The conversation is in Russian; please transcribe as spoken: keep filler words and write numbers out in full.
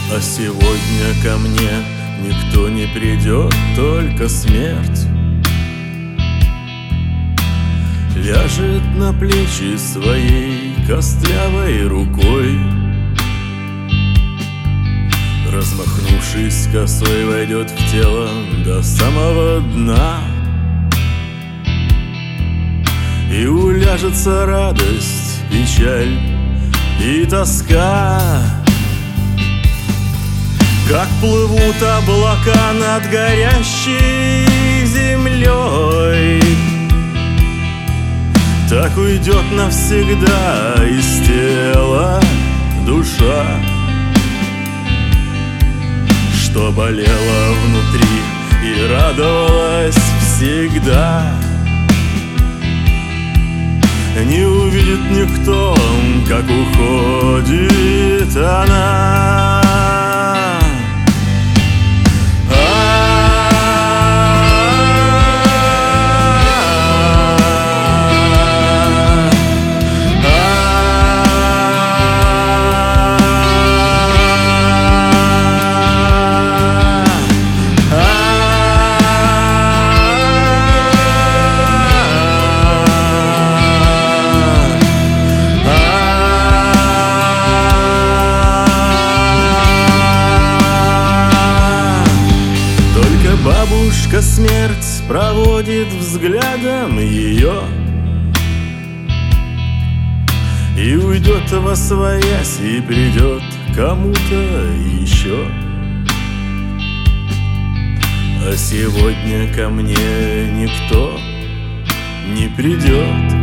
А сегодня ко мне никто не придет, только смерть ляжет на плечи своей костлявой рукой. Размахнувшись косой, войдет в тело до самого дна, и уляжется радость, печаль и тоска. Как плывут облака над горящей землей, так уйдет навсегда из тела душа, что болела внутри и радовалась всегда. Не увидит никто, как уходит она. Бабушка смерть проводит взглядом ее и уйдет восвоясь, и придет кому-то еще. А сегодня ко мне никто не придет.